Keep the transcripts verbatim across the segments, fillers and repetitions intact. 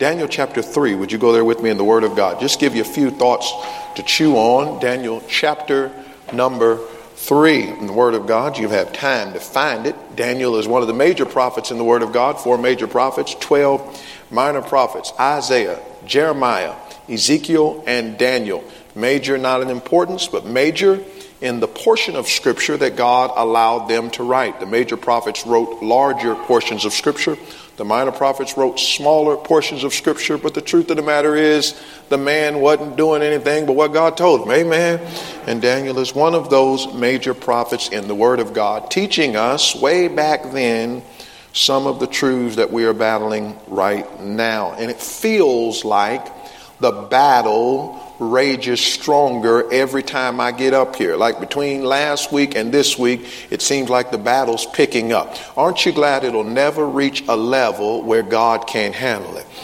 Daniel chapter three. Would you go there with me in the Word of God? Just give you a few thoughts to chew on. Daniel chapter number three in the Word of God. You have time to find it. Daniel is one of the major prophets in the Word of God. Four major prophets, twelve minor prophets. Isaiah, Jeremiah, Ezekiel, and Daniel. Major not in importance, but major in the portion of Scripture that God allowed them to write. The major prophets wrote larger portions of Scripture. The minor prophets wrote smaller portions of Scripture. But the truth of the matter is, the man wasn't doing anything but what God told him. Amen. And Daniel is one of those major prophets in the Word of God, teaching us way back then some of the truths that we are battling right now. And it feels like the battle rages stronger every time I get up here. Like between last week and this week, it seems like the battle's picking up. Aren't you glad it'll never reach a level where God can't handle it?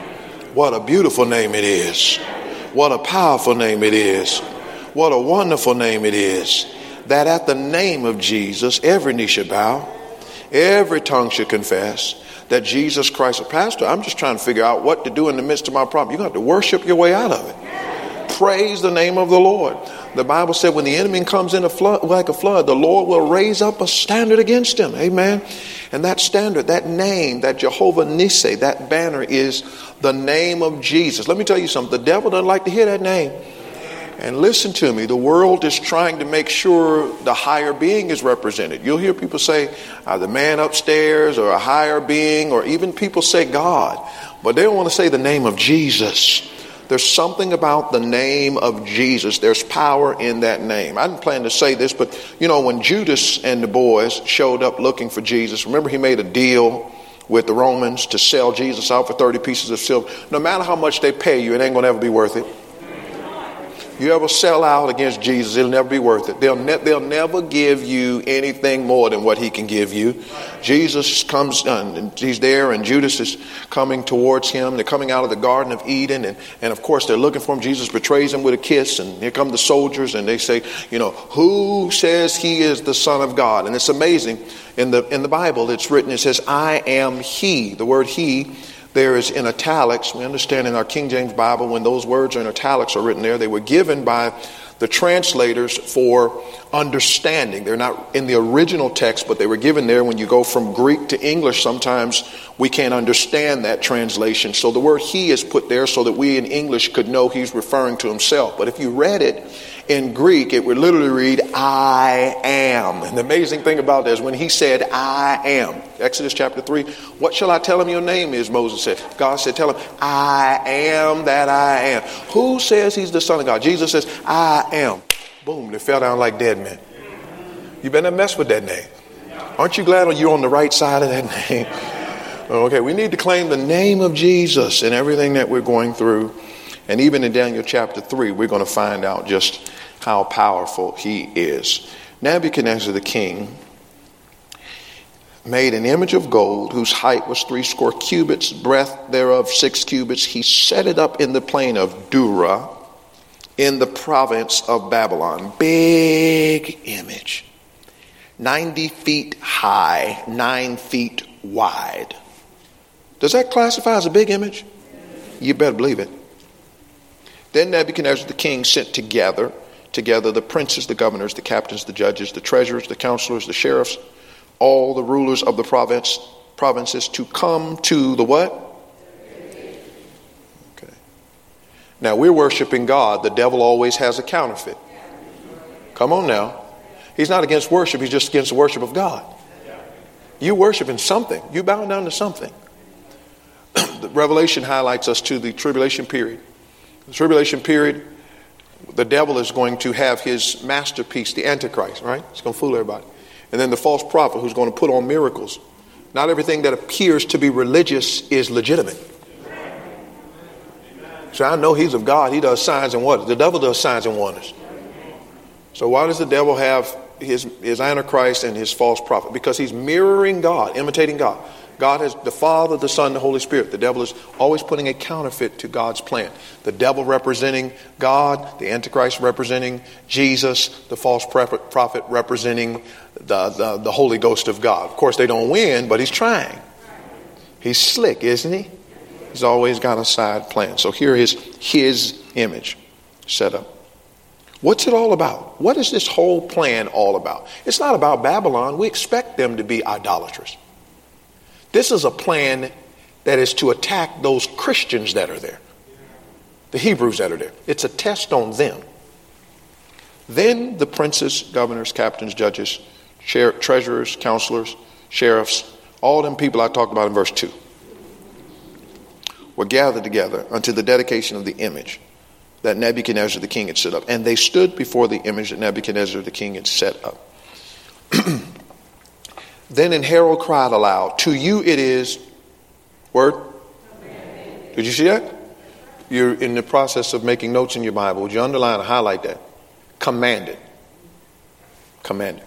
What a beautiful name it is. What a powerful name it is. What a wonderful name it is. That at the name of Jesus, every knee should bow, every tongue should confess that Jesus Christ. Pastor, I'm just trying to figure out what to do in the midst of my problem. You're going to have to worship your way out of it. Praise the name of the Lord. The Bible said when the enemy comes in a flood, like a flood, the Lord will raise up a standard against him. Amen. And that standard, that name, that Jehovah Nissi, that banner is the name of Jesus. Let me tell you something. The devil doesn't like to hear that name. And listen to me, the world is trying to make sure the higher being is represented. You'll hear people say uh, the man upstairs or a higher being, or even people say God, but they don't want to say the name of Jesus. There's something about the name of Jesus. There's power in that name. I didn't plan to say this, but you know, when Judas and the boys showed up looking for Jesus, remember he made a deal with the Romans to sell Jesus out for thirty pieces of silver. No matter how much they pay you, it ain't going to ever be worth it. You ever sell out against Jesus, it'll never be worth it. They'll, ne- they'll never give you anything more than what he can give you. Jesus comes, uh, and he's there, and Judas is coming towards him. They're coming out of the Garden of Eden, and, and of course they're looking for him. Jesus betrays him with a kiss, and here come the soldiers, and they say, you know, who says he is the Son of God? And it's amazing. In the, in the Bible, it's written, it says, I am he. The word he there is in italics. We understand in our King James Bible, when those words are in italics are written there, they were given by the translators for understanding. They're not in the original text, but they were given there. When you go from Greek to English, sometimes we can't understand that translation. So the word he is put there so that we in English could know he's referring to himself. But if you read it in Greek, it would literally read, I am. And the amazing thing about that is when he said, I am, Exodus chapter three, what shall I tell him your name is, Moses said. God said, tell him, I am that I am. Who says he's the Son of God? Jesus says, I am. Boom, they fell down like dead men. You better not mess with that name. Aren't you glad you're on the right side of that name? Okay, we need to claim the name of Jesus in everything that we're going through. And even in Daniel chapter three, we're going to find out just how powerful he is. Nebuchadnezzar the king made an image of gold whose height was three score cubits, breadth thereof six cubits. He set it up in the plain of Dura in the province of Babylon. Big image. ninety feet high, nine feet wide. Does that classify as a big image? You better believe it. Then Nebuchadnezzar the king sent together, together the princes, the governors, the captains, the judges, the treasurers, the counselors, the sheriffs, all the rulers of the province, provinces to come to the what? Okay. Now we're worshiping God. The devil always has a counterfeit. Come on now. He's not against worship. He's just against the worship of God. You worshiping something. You bowing down to something. The Revelation highlights us to the tribulation period. The tribulation period, the devil is going to have his masterpiece, the Antichrist, right? He's going to fool everybody. And then the false prophet who's going to put on miracles. Not everything that appears to be religious is legitimate. So I know he's of God. He does signs and wonders. The devil does signs and wonders. So why does the devil have his, his Antichrist and his false prophet? Because he's mirroring God, imitating God. God has the Father, the Son, the Holy Spirit. The devil is always putting a counterfeit to God's plan. The devil representing God, the Antichrist representing Jesus, the false prophet representing the, the, the Holy Ghost of God. Of course, they don't win, but he's trying. He's slick, isn't he? He's always got a side plan. So here is his image set up. What's it all about? What is this whole plan all about? It's not about Babylon. We expect them to be idolatrous. This is a plan that is to attack those Christians that are there, the Hebrews that are there. It's a test on them. Then the princes, governors, captains, judges, share, treasurers, counselors, sheriffs, all them people I talked about in verse two, were gathered together unto the dedication of the image that Nebuchadnezzar the king had set up. And they stood before the image that Nebuchadnezzar the king had set up. Then an herald cried aloud, to you it is, word? Did you see that? You're in the process of making notes in your Bible. Would you underline and highlight that? Commanded. Commanded.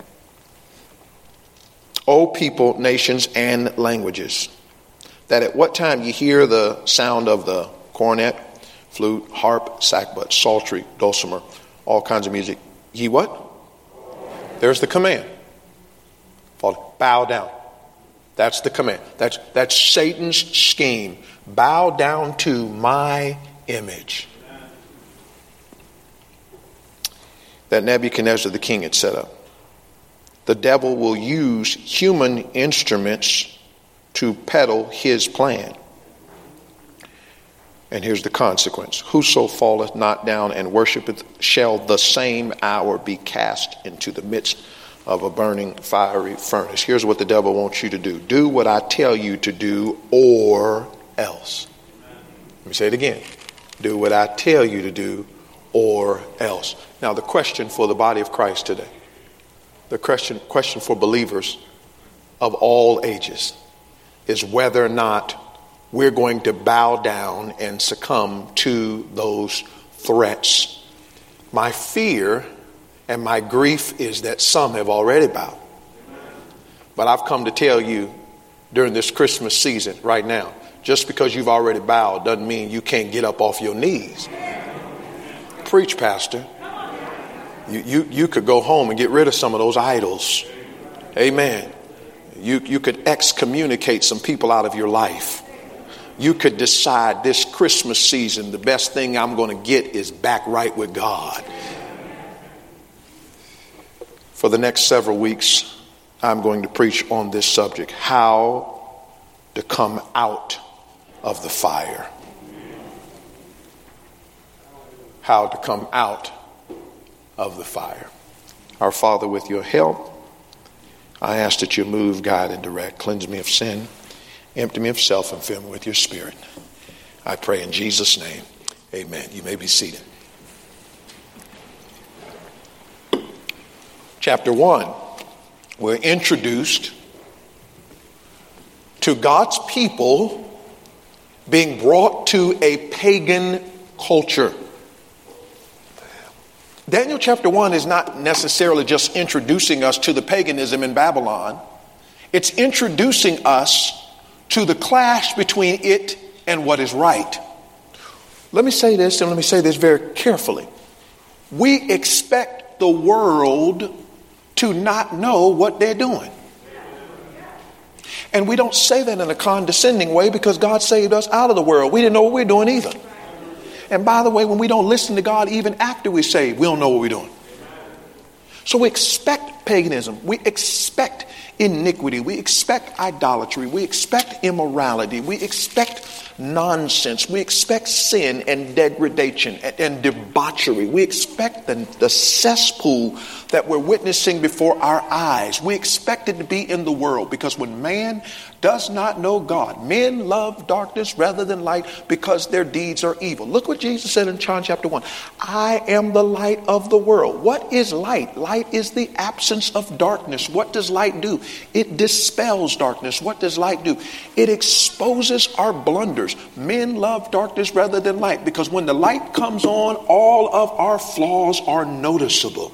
O people, nations, and languages, that at what time you hear the sound of the cornet, flute, harp, sackbut, psaltery, dulcimer, all kinds of music, ye what? There's the command. Bow down. That's the command. That's, that's Satan's scheme. Bow down to my image that Nebuchadnezzar the king had set up. The devil will use human instruments to peddle his plan. And here's the consequence. Whoso falleth not down and worshipeth shall the same hour be cast into the midst of a burning fiery furnace. Here's what the devil wants you to do. Do what I tell you to do, or else. Let me say it again. Do what I tell you to do, or else. Now the question for the body of Christ today, the question, question for believers of all ages, is whether or not we're going to bow down and succumb to those threats. My fear and my grief is that some have already bowed. But I've come to tell you during this Christmas season right now, just because you've already bowed doesn't mean you can't get up off your knees. Preach, Pastor. You, you, you could go home and get rid of some of those idols. Amen. You, you could excommunicate some people out of your life. You could decide this Christmas season, the best thing I'm going to get is back right with God. For the next several weeks, I'm going to preach on this subject, how to come out of the fire. How to come out of the fire. Our Father, with your help, I ask that you move, guide, and direct. Cleanse me of sin. Empty me of self and fill me with your spirit. I pray in Jesus' name. Amen. You may be seated. Chapter one, we're introduced to God's people being brought to a pagan culture. Daniel chapter one is not necessarily just introducing us to the paganism in Babylon. It's introducing us to the clash between it and what is right. Let me say this, and let me say this very carefully. We expect the world to not know what they're doing. And we don't say that in a condescending way because God saved us out of the world. We didn't know what we were doing either. And by the way, when we don't listen to God even after we're saved, we don't know what we're doing. So we expect paganism. We expect iniquity. We expect idolatry. We expect immorality. We expect nonsense. We expect sin and degradation and, and debauchery. We expect the, the cesspool that we're witnessing before our eyes. We expect it to be in the world, because when man does not know God, men love darkness rather than light because their deeds are evil. Look what Jesus said in John chapter one. I am the light of the world. What is light? Light is the absence of darkness. What does light do? It dispels darkness. What does light do? It exposes our blunders. Men love darkness rather than light because when the light comes on, all of our flaws are noticeable.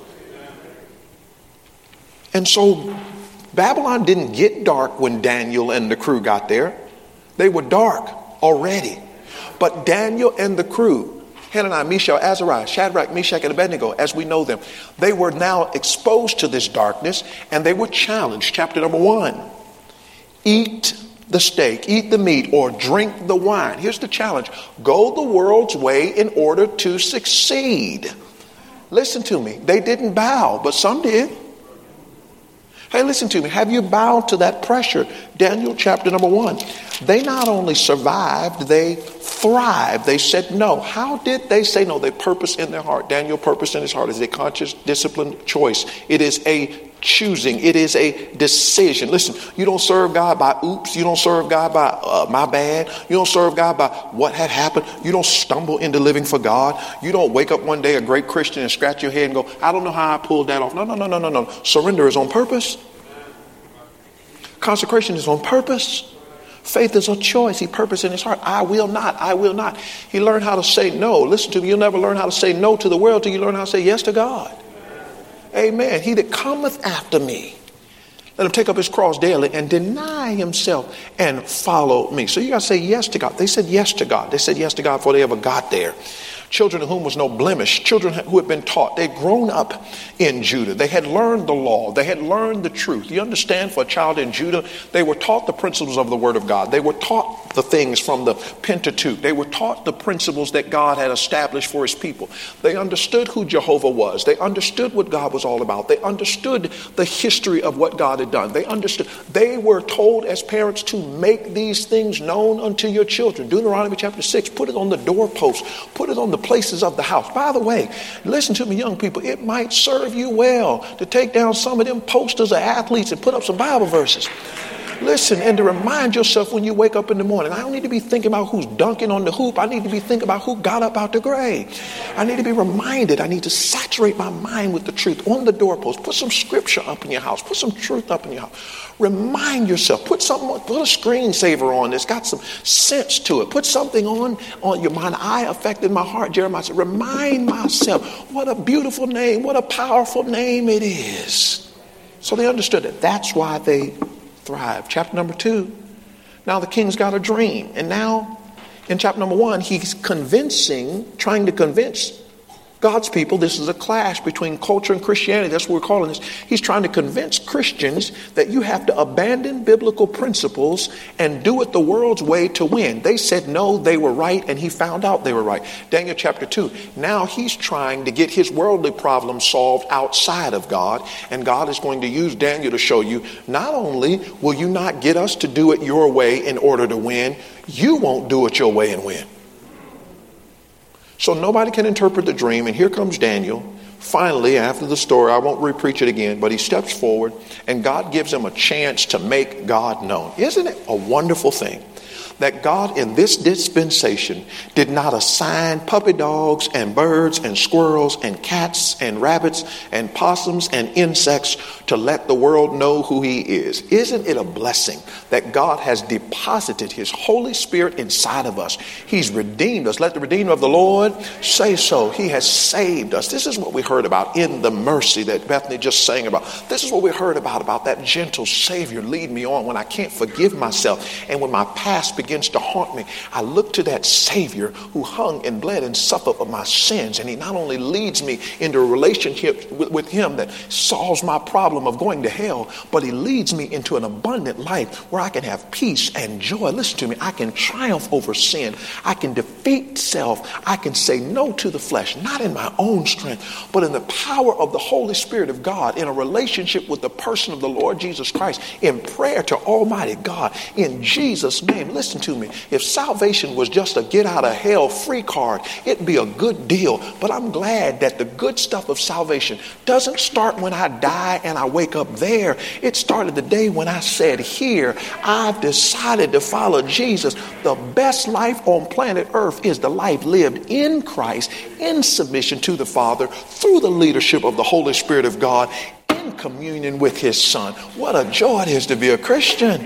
And so Babylon didn't get dark when Daniel and the crew got there. They were dark already. But Daniel and the crew, Hananiah, Mishael, Azariah, Shadrach, Meshach, and Abednego, as we know them, they were now exposed to this darkness and they were challenged. Chapter number one, eat the steak, eat the meat, or drink the wine. Here's the challenge. Go the world's way in order to succeed. Listen to me. They didn't bow, but some did. Hey, listen to me. Have you bowed to that pressure? Daniel chapter number one. They not only survived, they thrived. They said no. How did they say no? They purposed in their heart. Daniel purposed in his heart is a conscious, disciplined choice. It is a choosing. It is a decision. Listen, you don't serve God by oops. You don't serve God by uh, my bad. You don't serve God by what had happened. You don't stumble into living for God. You don't wake up one day a great Christian and scratch your head and go, I don't know how I pulled that off. No, no, no, no, no, no. Surrender is on purpose. Consecration is on purpose. Faith is a choice. He purposed in his heart. I will not. I will not. He learned how to say no. Listen to me. You'll never learn how to say no to the world till you learn how to say yes to God. Amen. He that cometh after me, let him take up his cross daily and deny himself and follow me. So you got to say yes to God. They said yes to God. They said yes to God before they ever got there. Children of whom was no blemish, children who had been taught. They'd grown up in Judah. They had learned the law. They had learned the truth. You understand, for a child in Judah, they were taught the principles of the Word of God. They were taught the things from the Pentateuch. They were taught the principles that God had established for his people. They understood who Jehovah was. They understood what God was all about. They understood the history of what God had done. They understood. They were told as parents to make these things known unto your children. Deuteronomy chapter six, put it on the doorpost. Put it on the places of the house. By the way, listen to me, young people. It might serve you well to take down some of them posters of athletes and put up some Bible verses. Listen, and to remind yourself when you wake up in the morning, I don't need to be thinking about who's dunking on the hoop. I need to be thinking about who got up out the grave. I need to be reminded. I need to saturate my mind with the truth on the doorpost. Put some scripture up in your house. Put some truth up in your house. Remind yourself. Put something. Put a screensaver on that's got some sense to it. Put something on on your mind. I affected my heart. Jeremiah said, remind myself what a beautiful name, what a powerful name it is. So they understood it. That's why they thrive. Chapter number two. Now the king's got a dream. And now in chapter number one, he's convincing, trying to convince God's people. This is a clash between culture and Christianity. That's what we're calling this. He's trying to convince Christians that you have to abandon biblical principles and do it the world's way to win. They said no, they were right, and he found out they were right. Daniel chapter two. Now he's trying to get his worldly problems solved outside of God, and God is going to use Daniel to show you, not only will you not get us to do it your way in order to win, you won't do it your way and win. So nobody can interpret the dream. And here comes Daniel. Finally, after the story, I won't repreach it again, but he steps forward and God gives him a chance to make God known. Isn't it a wonderful thing that God in this dispensation did not assign puppy dogs and birds and squirrels and cats and rabbits and possums and insects to let the world know who he is? Isn't it a blessing that God has deposited his Holy Spirit inside of us? He's redeemed us. Let the Redeemer of the Lord say so. He has saved us. This is what we heard about in the mercy that Bethany just sang about. This is what we heard about, about that gentle Savior lead me on when I can't forgive myself and when my past begins begins to haunt me. I look to that Savior who hung and bled and suffered for my sins. And he not only leads me into a relationship with, with him that solves my problem of going to hell, but he leads me into an abundant life where I can have peace and joy. Listen to me. I can triumph over sin. I can defeat self. I can say no to the flesh, not in my own strength, but in the power of the Holy Spirit of God, in a relationship with the person of the Lord Jesus Christ, in prayer to Almighty God, in Jesus' name. Listen to me. If salvation was just a get out of hell free card, it'd be a good deal. But I'm glad that the good stuff of salvation doesn't start when I die and I wake up there. It started the day when I said, here, I've decided to follow Jesus. The best life on planet Earth is the life lived in Christ, in submission to the Father, through the leadership of the Holy Spirit of God, in communion with his Son. What a joy it is to be a Christian.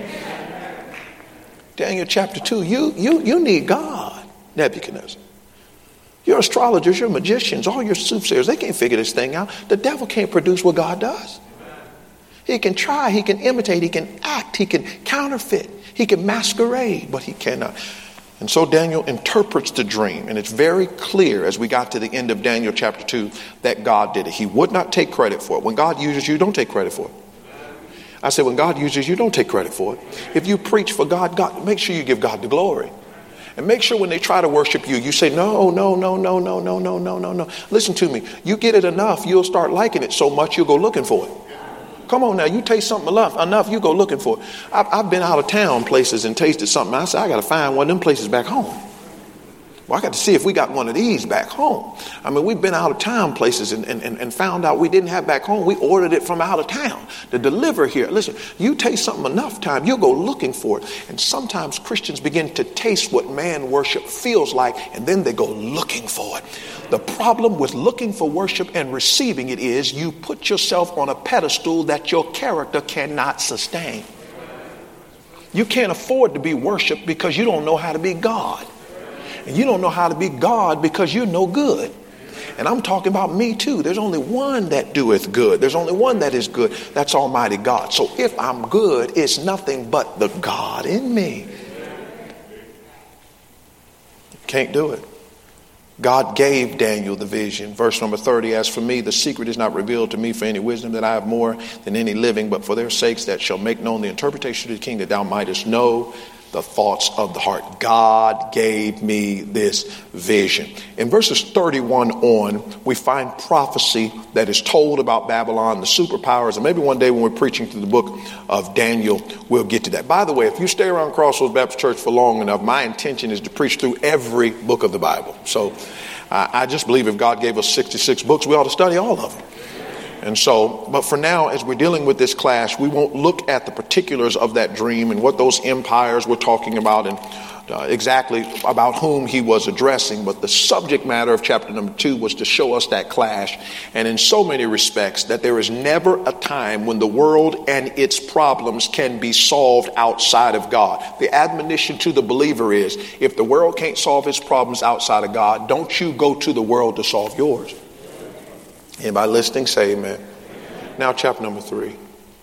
Daniel chapter two, you, you, you need God, Nebuchadnezzar. Your astrologers, your magicians, all your soothsayers, they can't figure this thing out. The devil can't produce what God does. He can try, he can imitate, he can act, he can counterfeit, he can masquerade, but he cannot. And so Daniel interprets the dream, and it's very clear as we got to the end of Daniel chapter two that God did it. He would not take credit for it. When God uses you, don't take credit for it. I said, when God uses you, don't take credit for it. If you preach for God, God, make sure you give God the glory. And make sure when they try to worship you, you say, no, no, no, no, no, no, no, no, no, no. Listen to me. You get it enough, you'll start liking it so much, you'll go looking for it. Come on now, you taste something enough, enough, you go looking for it. I've, I've been out of town places and tasted something. I said, I got to find one of them places back home. Well, I got to see if we got one of these back home. I mean, we've been out of town places and, and, and found out we didn't have back home. We ordered it from out of town to deliver here. Listen, you taste something enough time, you'll go looking for it. And sometimes Christians begin to taste what man worship feels like, and then they go looking for it. The problem with looking for worship and receiving it is you put yourself on a pedestal that your character cannot sustain. You can't afford to be worshiped because you don't know how to be God. And you don't know how to be God because you're no good. And I'm talking about me too. There's only one that doeth good. There's only one that is good. That's Almighty God. So if I'm good, it's nothing but the God in me. Can't do it. God gave Daniel the vision. Verse number thirty, as for me, the secret is not revealed to me for any wisdom that I have more than any living, but for their sakes that shall make known the interpretation of the king, that thou mightest know the thoughts of the heart. God gave me this vision. In verses thirty-one on, we find prophecy that is told about Babylon, the superpowers, and maybe one day when we're preaching through the book of Daniel, we'll get to that. By the way, if you stay around Crossroads Baptist Church for long enough, my intention is to preach through every book of the Bible. So uh, I just believe if God gave us sixty-six books, we ought to study all of them. And so, but for now, as we're dealing with this class, we won't look at the particulars of that dream and what those empires were talking about and uh, exactly about whom he was addressing. But the subject matter of chapter number two was to show us that clash. And in so many respects, that there is never a time when the world and its problems can be solved outside of God. The admonition to the believer is, if the world can't solve its problems outside of God, don't you go to the world to solve yours. Anybody listening, say amen. Now, chapter number three.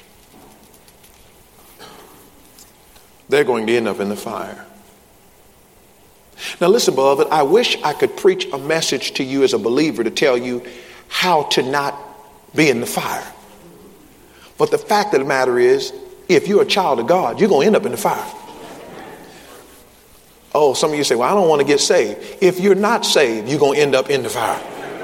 They're going to end up in the fire. Now, listen, beloved, I wish I could preach a message to you as a believer to tell you how to not be in the fire. But the fact of the matter is, if you're a child of God, you're going to end up in the fire. Oh, some of you say, well, I don't want to get saved. If you're not saved, you're going to end up in the fire.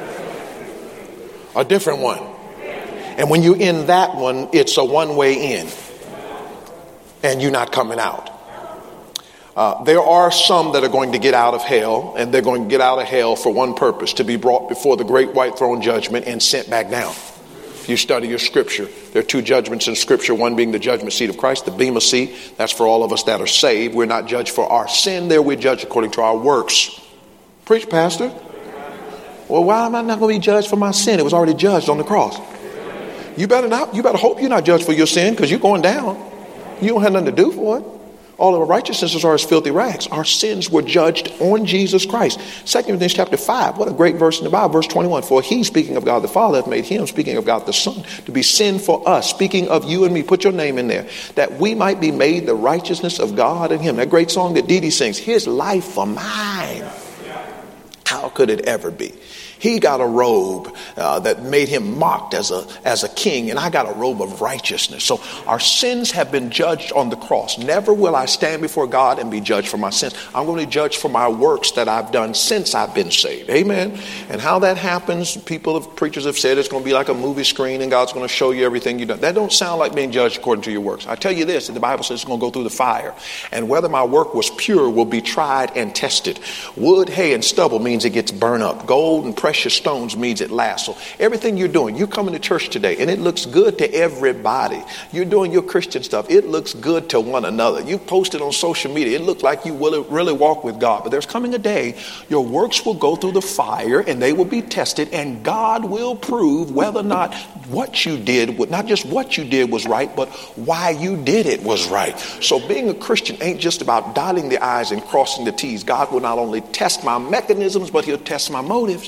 A different one. And when you're in that one, it's a one-way in. And you're not coming out. Uh, there are some that are going to get out of hell, and they're going to get out of hell for one purpose, to be brought before the great white throne judgment and sent back down. If you study your scripture, there are two judgments in scripture, one being the judgment seat of Christ, the bema seat. That's for all of us that are saved. We're not judged for our sin there. We're judged according to our works. Preach, Pastor. Well, why am I not going to be judged for my sin? It was already judged on the cross. You better not. You better hope you're not judged for your sin, because you're going down. You don't have nothing to do for it. All of our righteousnesses are as filthy rags. Our sins were judged on Jesus Christ. Second Corinthians chapter five. What a great verse in the Bible. Verse twenty-one. For he, speaking of God the Father, hath made him, speaking of God the Son, to be sin for us. Speaking of you and me. Put your name in there. That we might be made the righteousness of God in him. That great song that Dee Dee sings. His life for mine. How could it ever be? He got a robe uh, that made him mocked as a as a king, and I got a robe of righteousness. So our sins have been judged on the cross. Never will I stand before God and be judged for my sins. I'm going to be judged for my works that I've done since I've been saved. Amen. And how that happens, people, have, preachers have said it's going to be like a movie screen and God's going to show you everything you've done. That don't sound like being judged according to your works. I tell you this, the Bible says it's going to go through the fire. And whether my work was pure will be tried and tested. Wood, hay, and stubble means it gets burned up. Gold and precious stones means it lasts. So everything you're doing, you're coming to church today and it looks good to everybody. You're doing your Christian stuff. It looks good to one another. You post it on social media. It looks like you will really walk with God. But there's coming a day your works will go through the fire and they will be tested, and God will prove whether or not what you did, not just what you did was right, but why you did it was right. So being a Christian ain't just about dotting the I's and crossing the T's. God will not only test my mechanisms, but he'll test my motives.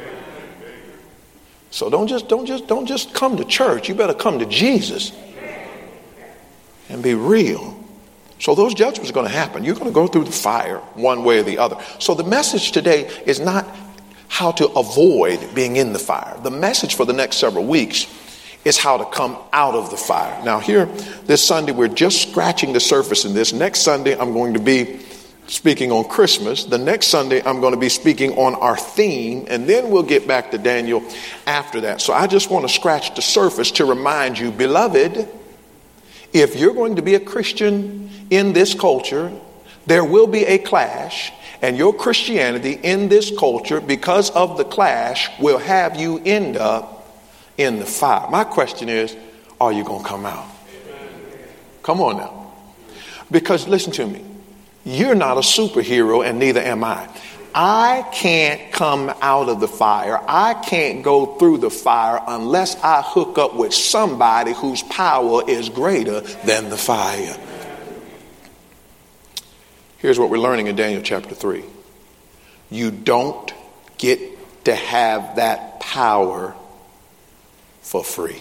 So don't just don't just don't just come to church. You better come to Jesus and be real. So those judgments are going to happen. You're going to go through the fire one way or the other. So the message today is not how to avoid being in the fire. The message for the next several weeks is how to come out of the fire. Now here, this Sunday, we're just scratching the surface in this. Next Sunday, I'm going to be speaking on Christmas. The next Sunday, I'm going to be speaking on our theme, and then we'll get back to Daniel after that. So I just want to scratch the surface to remind you, beloved, if you're going to be a Christian in this culture, there will be a clash, and your Christianity in this culture, because of the clash, will have you end up in the fire. My question is, are you going to come out? Come on now. Because listen to me. You're not a superhero, and neither am I. I can't come out of the fire. I can't go through the fire unless I hook up with somebody whose power is greater than the fire. Here's what we're learning in Daniel chapter three. You don't get to have that power for free.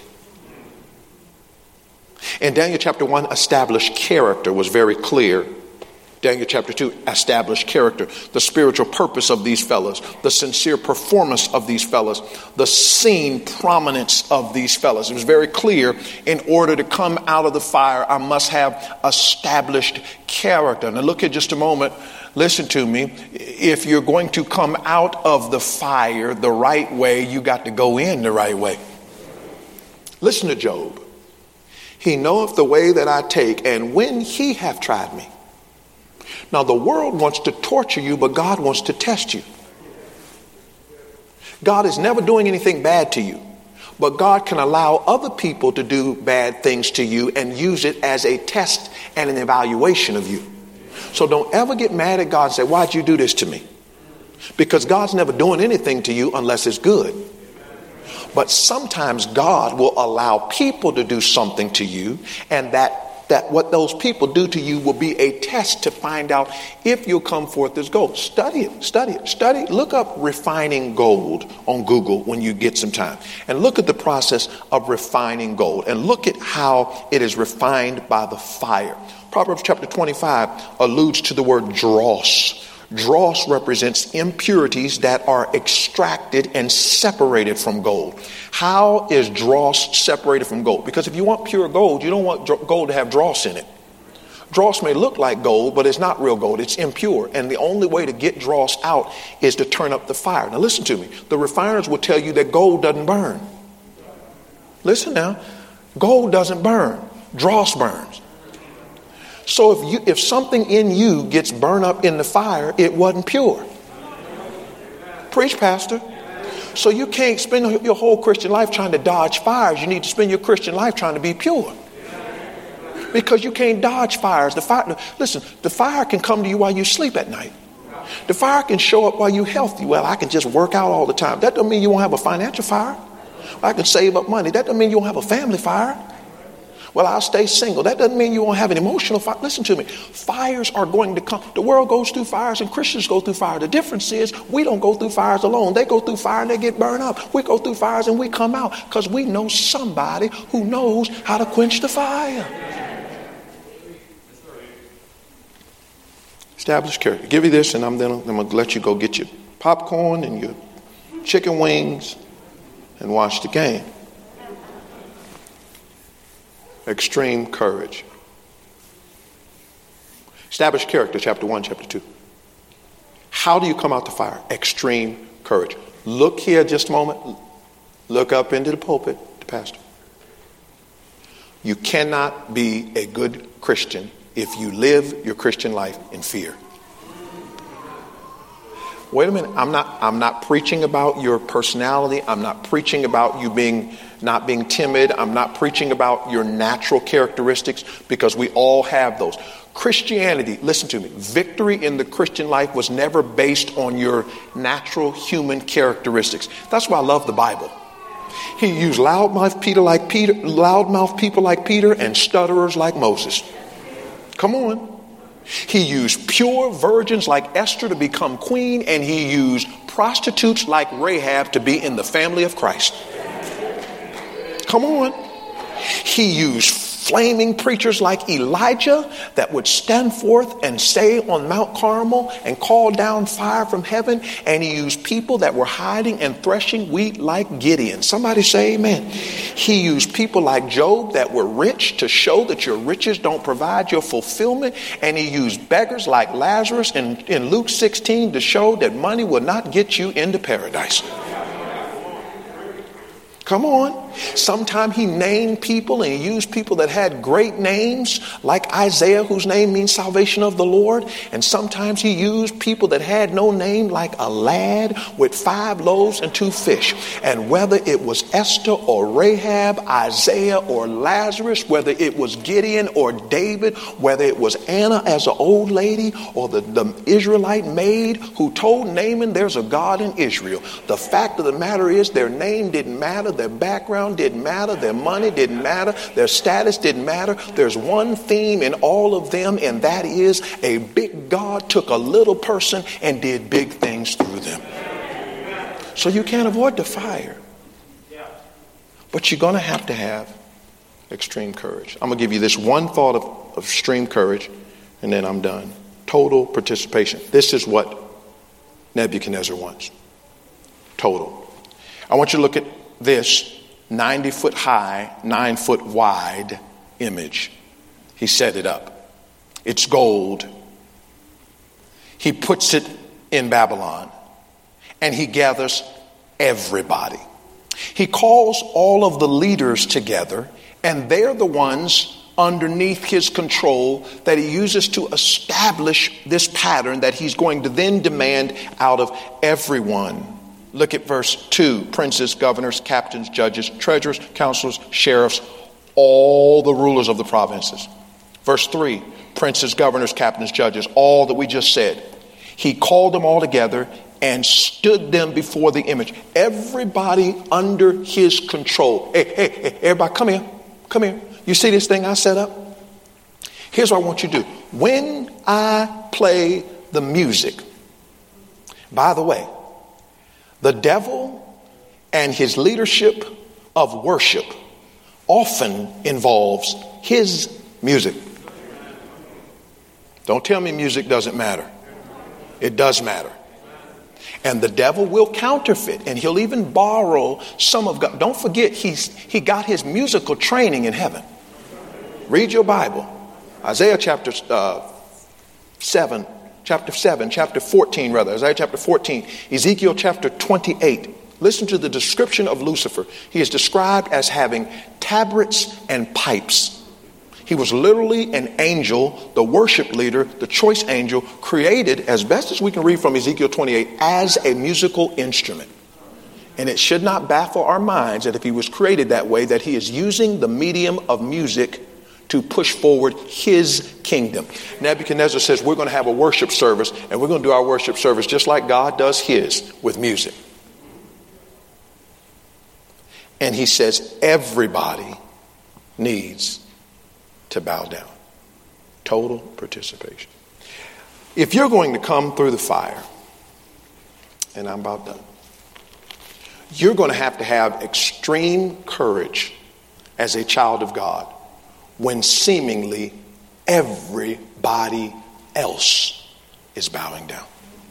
In Daniel chapter one, established character was very clear. Daniel chapter two, established character, the spiritual purpose of these fellows, the sincere performance of these fellows, the seen prominence of these fellows. It was very clear, in order to come out of the fire, I must have established character. Now look at just a moment. Listen to me. If you're going to come out of the fire the right way, you got to go in the right way. Listen to Job. He knoweth the way that I take, and when he hath tried me. Now the world wants to torture you, but God wants to test you. God is never doing anything bad to you, but God can allow other people to do bad things to you and use it as a test and an evaluation of you. So don't ever get mad at God and say, why'd you do this to me? Because God's never doing anything to you unless it's good. But sometimes God will allow people to do something to you, and that that what those people do to you will be a test to find out if you'll come forth as gold. Study it, study it, study. Look up refining gold on Google when you get some time. And look at the process of refining gold. And look at how it is refined by the fire. Proverbs chapter twenty-five alludes to the word dross. Dross represents impurities that are extracted and separated from gold. How is dross separated from gold? Because if you want pure gold, you don't want gold to have dross in it. Dross may look like gold, but it's not real gold. It's impure. And the only way to get dross out is to turn up the fire. Now listen to me. The refiners will tell you that gold doesn't burn. Listen now. Gold doesn't burn. Dross burns. So if you, if something in you gets burned up in the fire, it wasn't pure. Preach, Pastor. So you can't spend your whole Christian life trying to dodge fires. You need to spend your Christian life trying to be pure. Because you can't dodge fires. The fire, listen, the fire can come to you while you sleep at night. The fire can show up while you're healthy. Well, I can just work out all the time. That doesn't mean you won't have a financial fire. I can save up money. That doesn't mean you won't have a family fire. Well, I'll stay single. That doesn't mean you won't have an emotional fire. Listen to me. Fires are going to come. The world goes through fires and Christians go through fire. The difference is we don't go through fires alone. They go through fire and they get burned up. We go through fires and we come out because we know somebody who knows how to quench the fire. Establish character. Give you this and I'm then I'm going to let you go get your popcorn and your chicken wings and watch the game. Extreme courage. Establish character, chapter one, chapter two. How do you come out the fire? Extreme courage. Look here just a moment. Look up into the pulpit, the pastor. You cannot be a good Christian if you live your Christian life in fear. Wait a minute. I'm not, I'm not preaching about your personality. I'm not preaching about you being not being timid. I'm not preaching about your natural characteristics, because we all have those. Christianity, listen to me, victory in the Christian life was never based on your natural human characteristics. That's why I love the Bible. He used loudmouth Peter like Peter, loudmouth people like Peter and stutterers like Moses. Come on. He used pure virgins like Esther to become queen, and he used prostitutes like Rahab to be in the family of Christ. Come on. He used flaming preachers like Elijah that would stand forth and say on Mount Carmel and call down fire from heaven. And he used people that were hiding and threshing wheat like Gideon. Somebody say amen. He used people like Job that were rich to show that your riches don't provide your fulfillment. And he used beggars like Lazarus in, in Luke sixteen to show that money will not get you into paradise. Come on. Sometimes he named people and he used people that had great names like Isaiah, whose name means salvation of the Lord. And sometimes he used people that had no name like a lad with five loaves and two fish. And whether it was Esther or Rahab, Isaiah or Lazarus, whether it was Gideon or David, whether it was Anna as an old lady or the, the Israelite maid who told Naaman there's a God in Israel. The fact of the matter is their name didn't matter. Their background didn't matter. Their money didn't matter. Their status didn't matter. There's one theme in all of them, and that is a big God took a little person and did big things through them. So you can't avoid the fire. But you're going to have to have extreme courage. I'm going to give you this one thought of, of extreme courage, and then I'm done. Total participation. This is what Nebuchadnezzar wants. Total. I want you to look at this ninety foot high, nine foot wide image. He set it up. It's gold. He puts it in Babylon and he gathers everybody. He calls all of the leaders together and they're the ones underneath his control that he uses to establish this pattern that he's going to then demand out of everyone. Look at verse two. Princes, governors, captains, judges, treasurers, counselors, sheriffs, all the rulers of the provinces. Verse three. Princes, governors, captains, judges, all that we just said. He called them all together and stood them before the image. Everybody under his control. Hey, hey, hey, everybody, come here. Come here. You see this thing I set up? Here's what I want you to do. When I play the music, by the way, the devil and his leadership of worship often involves his music. Don't tell me music doesn't matter. It does matter. And the devil will counterfeit, and he'll even borrow some of God. Don't forget, he's he got his musical training in heaven. Read your Bible. Isaiah chapter uh, seven. Chapter seven, chapter fourteen rather, Isaiah chapter fourteen, Ezekiel chapter twenty-eight. Listen to the description of Lucifer. He is described as having tabrets and pipes. He was literally an angel, the worship leader, the choice angel, created, as best as we can read from Ezekiel twenty-eight, as a musical instrument. And it should not baffle our minds that if he was created that way, that he is using the medium of music to push forward his kingdom. Nebuchadnezzar says we're going to have a worship service, and we're going to do our worship service just like God does his, with music. And he says everybody needs to bow down. Total participation. If you're going to come through the fire, and I'm about done, you're going to have to have extreme courage as a child of God when seemingly everybody else is bowing down.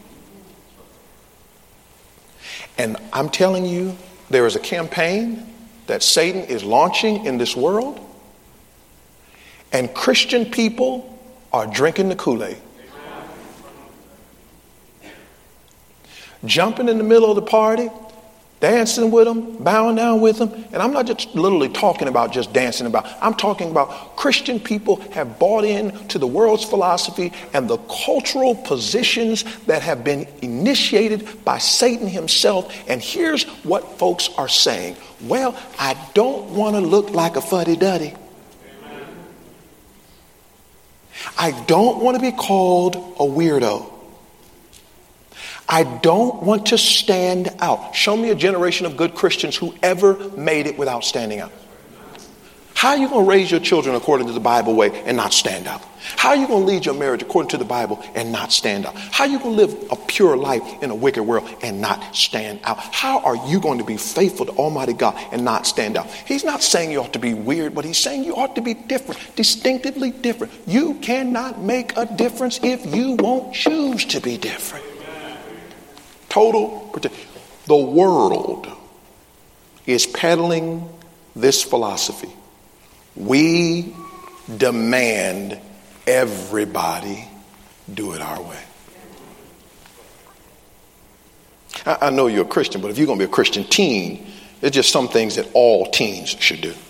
And I'm telling you, there is a campaign that Satan is launching in this world, and Christian people are drinking the Kool-Aid. Jumping in the middle of the party, dancing with them, bowing down with them. And I'm not just literally talking about just dancing about. I'm talking about Christian people have bought in to the world's philosophy and the cultural positions that have been initiated by Satan himself. And here's what folks are saying. Well, I don't want to look like a fuddy-duddy. I don't want to be called a weirdo. I don't want to stand out. Show me a generation of good Christians who ever made it without standing out. How are you going to raise your children according to the Bible way and not stand out? How are you going to lead your marriage according to the Bible and not stand out? How are you going to live a pure life in a wicked world and not stand out? How are you going to be faithful to Almighty God and not stand out? He's not saying you ought to be weird, but he's saying you ought to be different, distinctively different. You cannot make a difference if you won't choose to be different. Total protection. The world is peddling this philosophy. We demand everybody do it our way. I, I know you're a Christian, but if you're going to be a Christian teen, there's just some things that all teens should do.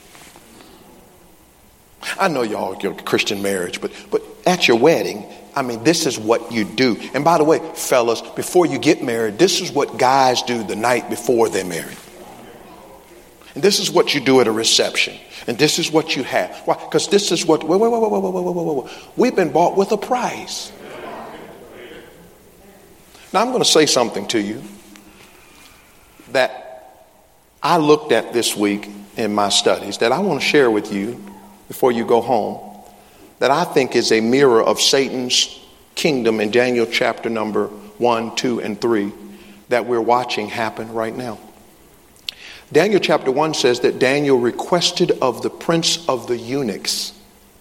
I know y'all, your Christian marriage, but but at your wedding, I mean, this is what you do. And by the way, fellas, before you get married, this is what guys do the night before they're married. And this is what you do at a reception. And this is what you have. Why? Because this is what, wait, wait, wait, wait, wait, wait, wait, wait, wait. We've been bought with a price. Now, I'm going to say something to you that I looked at this week in my studies that I want to share with you before you go home, that I think is a mirror of Satan's kingdom in Daniel chapter number one, two, and three that we're watching happen right now. Daniel chapter one says that Daniel requested of the prince of the eunuchs.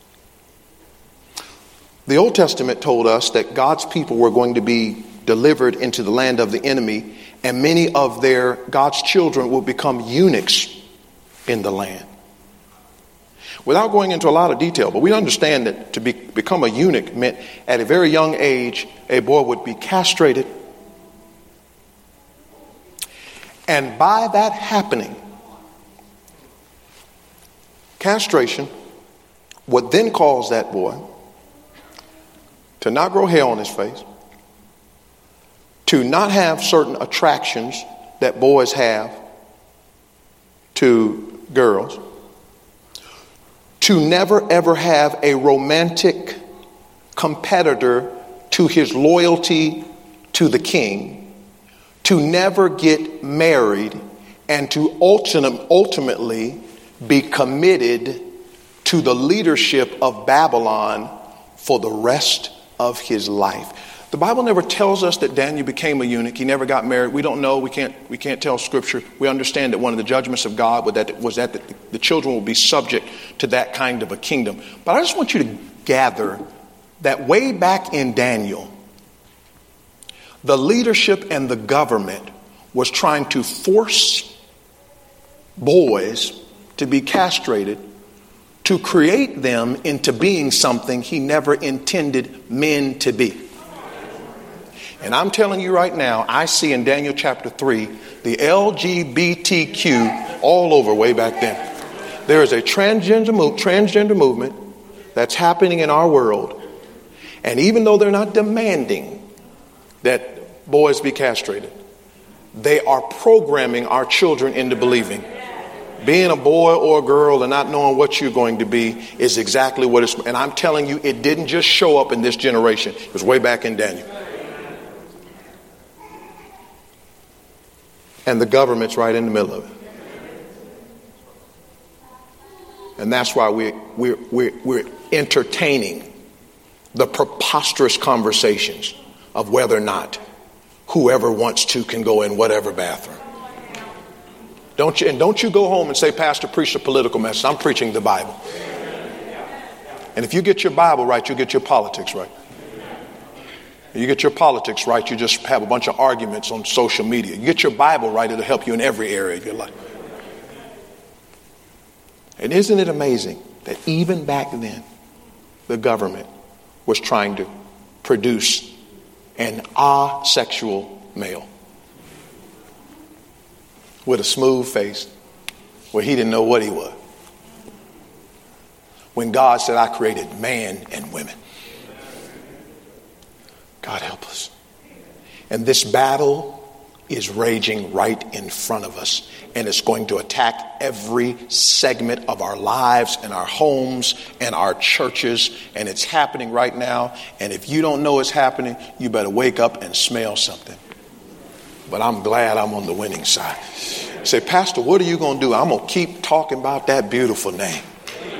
The Old Testament told us that God's people were going to be delivered into the land of the enemy, and many of their God's children will become eunuchs in the land. Without going into a lot of detail, but we understand that to be, become a eunuch meant at a very young age, a boy would be castrated. And by that happening, castration would then cause that boy to not grow hair on his face, to not have certain attractions that boys have to girls, to never ever have a romantic competitor to his loyalty to the king, to never get married, and to ultimately be committed to the leadership of Babylon for the rest of his life. The Bible never tells us that Daniel became a eunuch. He never got married. We don't know. We can't we can't tell Scripture. We understand that one of the judgments of God was that, was that the, the children will be subject to that kind of a kingdom. But I just want you to gather that way back in Daniel, the leadership and the government was trying to force boys to be castrated to create them into being something he never intended men to be. And I'm telling you right now, I see in Daniel chapter three, the L G B T Q all over way back then. There is a transgender, move, transgender movement that's happening in our world. And even though they're not demanding that boys be castrated, they are programming our children into believing being a boy or a girl and not knowing what you're going to be is exactly what it's. And I'm telling you, it didn't just show up in this generation. It was way back in Daniel. And the government's right in the middle of it. And that's why we're, we're, we're, we're entertaining the preposterous conversations of whether or not whoever wants to can go in whatever bathroom. Don't you, and don't you go home and say, Pastor, preach a political message. I'm preaching the Bible. And if you get your Bible right, you get your politics right. If you get your politics right, you just have a bunch of arguments on social media. You get your Bible right, it'll help you in every area of your life. And isn't it amazing that even back then, the government was trying to produce an asexual male with a smooth face where he didn't know what he was. When God said, I created man and women. God help us. And this battle is raging right in front of us. And it's going to attack every segment of our lives and our homes and our churches. And it's happening right now. And if you don't know it's happening, you better wake up and smell something. But I'm glad I'm on the winning side. Say, Pastor, what are you going to do? I'm going to keep talking about that beautiful name.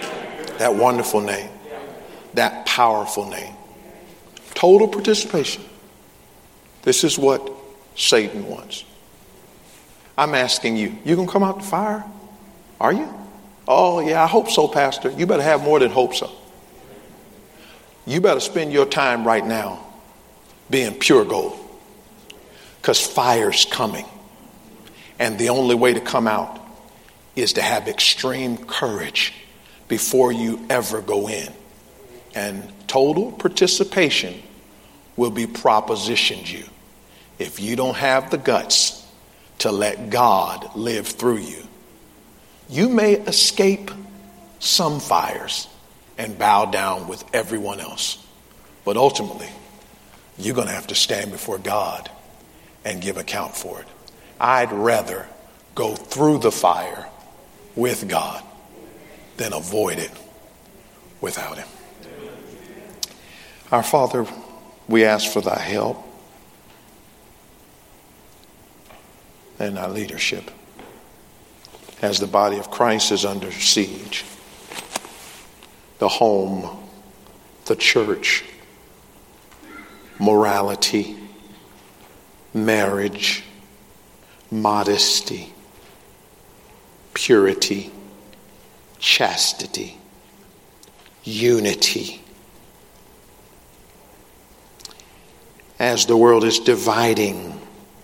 That wonderful name. That powerful name. Total participation. This is what Satan wants. I'm asking you, you gonna come out the fire? Are you? Oh yeah, I hope so, Pastor. You better have more than hope so. You better spend your time right now being pure gold. Because fire's coming. And the only way to come out is to have extreme courage before you ever go in. And total participation will be propositioned you if you don't have the guts to let God live through you. You may escape some fires and bow down with everyone else, but ultimately you're going to have to stand before God and give account for it. I'd rather go through the fire with God than avoid it without him. Our Father, we ask for thy help and our leadership as the body of Christ is under siege. The home, the church, morality, marriage, modesty, purity, chastity, unity. As the world is dividing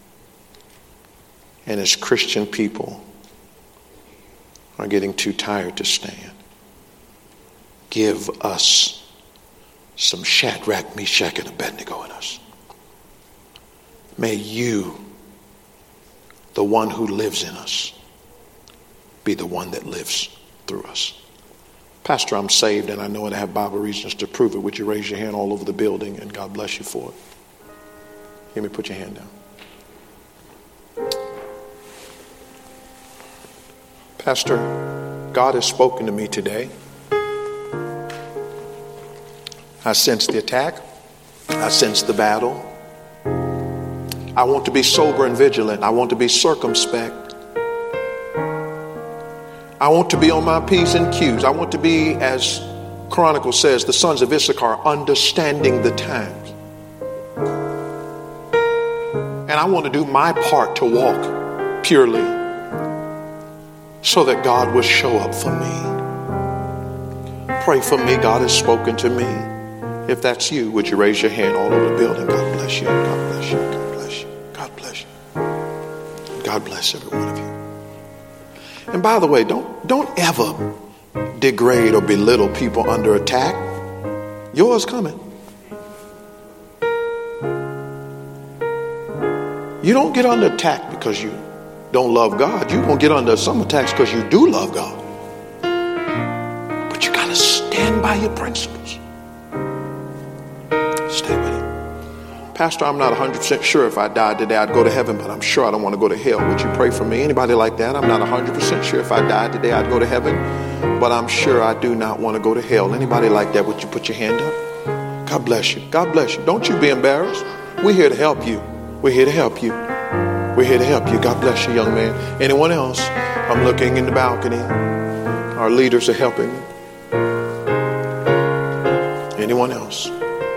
and as Christian people are getting too tired to stand, give us some Shadrach, Meshach, and Abednego in us. May you, the one who lives in us, be the one that lives through us. Pastor, I'm saved and I know it. I have Bible reasons to prove it. Would you raise your hand all over the building, and God bless you for it. Hear me, put your hand down. Pastor, God has spoken to me today. I sense the attack. I sense the battle. I want to be sober and vigilant. I want to be circumspect. I want to be on my P's and Q's. I want to be, as Chronicles says, the sons of Issachar, understanding the times. And I want to do my part to walk purely so that God will show up for me. Pray for me. God has spoken to me. If that's you, would you raise your hand all over the building? God bless you. God bless you. God bless you. God bless you. God bless every one of you. And by the way, don't don't ever degrade or belittle people under attack. Yours coming. You don't get under attack because you don't love God. You're going to get under some attacks because you do love God. But you got to stand by your principles. Stay with it. Pastor, I'm not one hundred percent sure if I died today I'd go to heaven, but I'm sure I don't want to go to hell. Would you pray for me? Anybody like that? I'm not one hundred percent sure if I died today I'd go to heaven, but I'm sure I do not want to go to hell. Anybody like that? Would you put your hand up? God bless you. God bless you. Don't you be embarrassed. We're here to help you. We're here to help you. We're here to help you. God bless you, young man. Anyone else? I'm looking in the balcony. Our leaders are helping. Anyone else?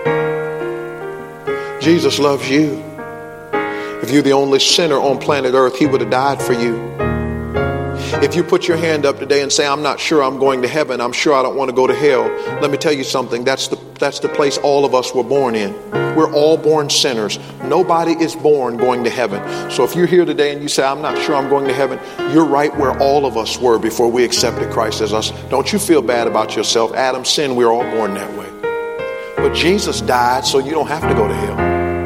Jesus loves you. If you're the only sinner on planet Earth, he would have died for you. If you put your hand up today and say, I'm not sure I'm going to heaven, I'm sure I don't want to go to hell, let me tell you something. That's the that's the place all of us were born in. We're all born sinners. Nobody is born going to heaven. So if you're here today and you say, I'm not sure I'm going to heaven, you're right where all of us were before we accepted Christ as us. Don't you feel bad about yourself. Adam sinned. We're all born that way. But Jesus died so you don't have to go to hell.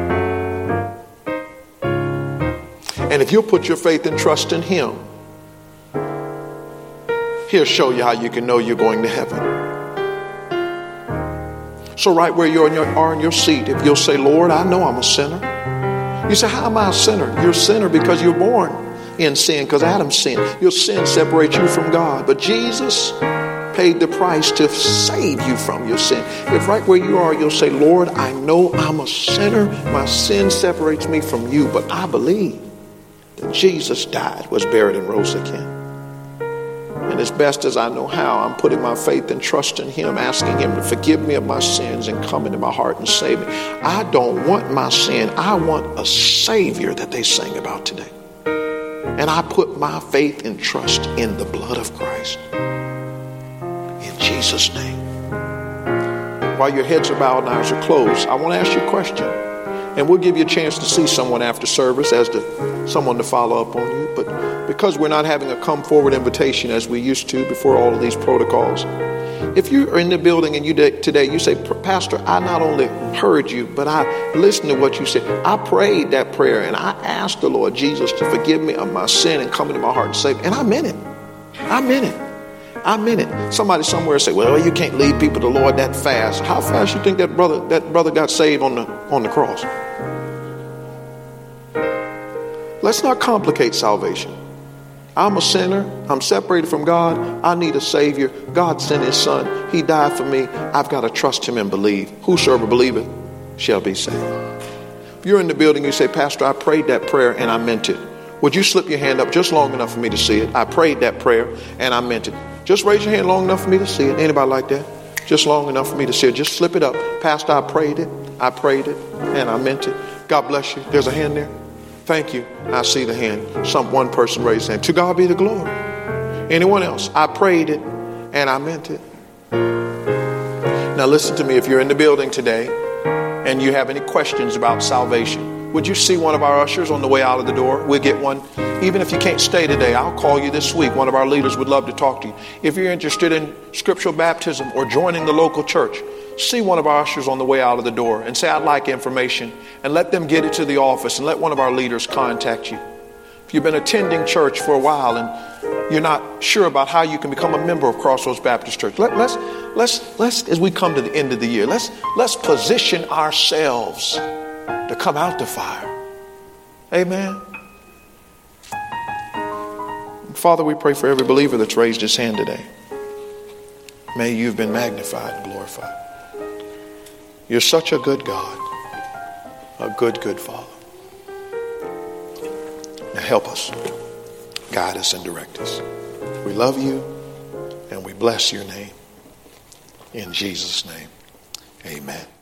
And if you'll put your faith and trust in him, he'll show you how you can know you're going to heaven. So right where you are in your, are in your seat, if you'll say, Lord, I know I'm a sinner. You say, how am I a sinner? You're a sinner because you're born in sin, because Adam sinned. Your sin separates you from God. But Jesus paid the price to save you from your sin. If right where you are, you'll say, Lord, I know I'm a sinner. My sin separates me from you, but I believe that Jesus died, was buried, and rose again. And as best as I know how, I'm putting my faith and trust in him, asking him to forgive me of my sins and come into my heart and save me. I don't want my sin. I want a Savior that they sing about today. And I put my faith and trust in the blood of Christ. In Jesus' name. While your heads are bowed and eyes are closed, I want to ask you a question. And we'll give you a chance to see someone after service as to someone to follow up on you. But because we're not having a come forward invitation as we used to before all of these protocols, if you are in the building and you today, you say, Pastor, I not only heard you, but I listened to what you said. I prayed that prayer and I asked the Lord Jesus to forgive me of my sin and come into my heart and save me. And I meant it. I meant it. I meant it. Somebody somewhere say, well, you can't lead people to the Lord that fast. How fast you think that brother that brother got saved on the on the cross? Let's not complicate salvation. I'm a sinner. I'm separated from God. I need a Savior. God sent his son. He died for me. I've got to trust him and believe. Whosoever believeth shall be saved. If you're in the building, you say, Pastor, I prayed that prayer and I meant it. Would you slip your hand up just long enough for me to see it? I prayed that prayer and I meant it. Just raise your hand long enough for me to see it. Anybody like that? Just long enough for me to see it. Just slip it up. Pastor, I prayed it. I prayed it and I meant it. God bless you. There's a hand there. Thank you. I see the hand. Some one person raised their hand. To God be the glory. Anyone else? I prayed it and I meant it. Now listen to me. If you're in the building today and you have any questions about salvation, would you see one of our ushers on the way out of the door? We'll get one. Even if you can't stay today, I'll call you this week. One of our leaders would love to talk to you. If you're interested in scriptural baptism or joining the local church, see one of our ushers on the way out of the door and say, I'd like information, and let them get it to the office and let one of our leaders contact you. If you've been attending church for a while and you're not sure about how you can become a member of Crossroads Baptist Church, let, let's, let's, let's, as we come to the end of the year, let's, let's position ourselves to come out the fire. Amen. Father, we pray for every believer that's raised his hand today. May you've been magnified and glorified. You're such a good God, a good, good Father. Now help us, guide us and direct us. We love you and we bless your name. In Jesus' name, amen.